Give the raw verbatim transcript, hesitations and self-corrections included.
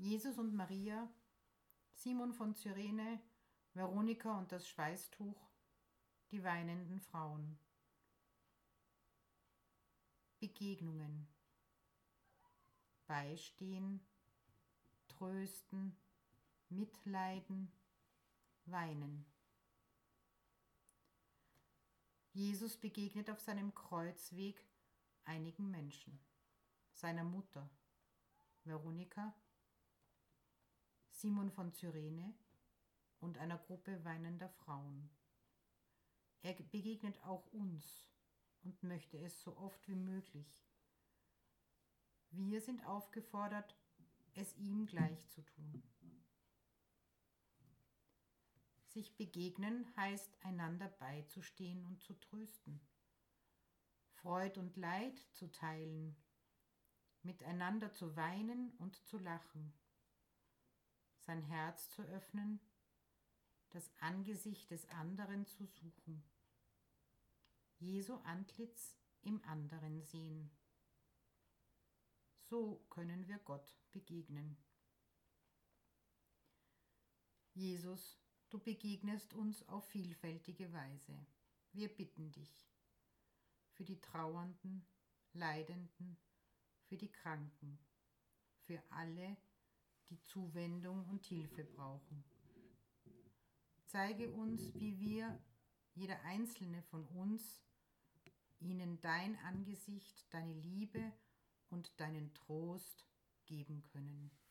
Jesus und Maria, Simon von Cyrene, Veronika und das Schweißtuch, die weinenden Frauen. Begegnungen. Beistehen, trösten, mitleiden, weinen. Jesus begegnet auf seinem Kreuzweg einigen Menschen, seiner Mutter, Veronika, Simon von Cyrene und einer Gruppe weinender Frauen. Er begegnet auch uns und möchte es so oft wie möglich. Wir sind aufgefordert, es ihm gleich zu tun. Sich begegnen heißt, einander beizustehen und zu trösten, Freud und Leid zu teilen, miteinander zu weinen und zu lachen, sein Herz zu öffnen, das Angesicht des anderen zu suchen, Jesu Antlitz im anderen sehen. So können wir Gott begegnen. Jesus, du begegnest uns auf vielfältige Weise. Wir bitten dich für die Trauernden, Leidenden, für die Kranken, für alle, die Zuwendung und Hilfe brauchen. Zeige uns, wie wir, jeder einzelne von uns, ihnen dein Angesicht, deine Liebe und deinen Trost geben können.